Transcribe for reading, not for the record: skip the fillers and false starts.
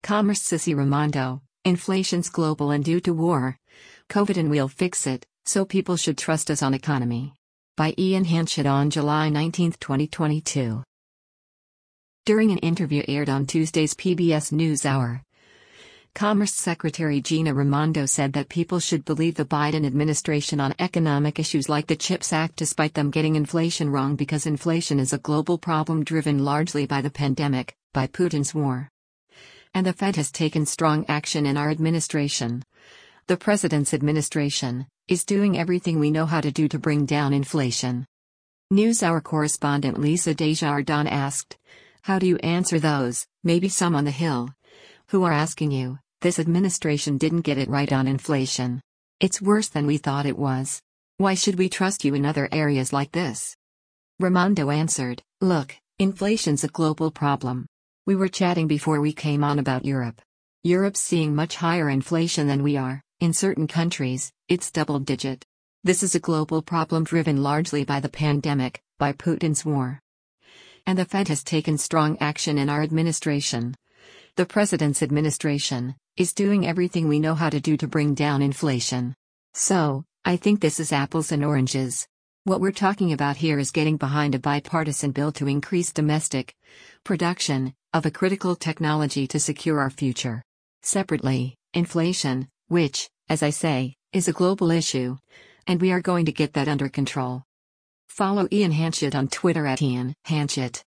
Commerce Sissy Raimondo, inflation's global and due to war. COVID and we'll fix it, so people should trust us on economy. By Ian Hanchett on July 19, 2022. During an interview aired on Tuesday's PBS NewsHour, Commerce Secretary Gina Raimondo said that people should believe the Biden administration on economic issues like the CHIPS Act despite them getting inflation wrong because inflation is a global problem driven largely by the pandemic, by Putin's war. And the Fed has taken strong action in our administration. The President's administration is doing everything we know how to do to bring down inflation. NewsHour correspondent Lisa Desjardins asked, "How do you answer those, maybe some on the Hill, who are asking you, this administration didn't get it right on inflation? It's worse than we thought it was. Why should we trust you in other areas like this?" Raimondo answered, "Look, inflation's a global problem. We were chatting before we came on about Europe. Europe's seeing much higher inflation than we are. In certain countries, it's double-digit. This is a global problem driven largely by the pandemic, by Putin's war. And the Fed has taken strong action in our administration. The President's administration is doing everything we know how to do to bring down inflation. So, I think this is apples and oranges. What we're talking about here is getting behind a bipartisan bill to increase domestic production of a critical technology to secure our future. Separately, inflation, which, as I say, is a global issue, and we are going to get that under control." Follow Ian Hanchett on Twitter @Ian Hanchett.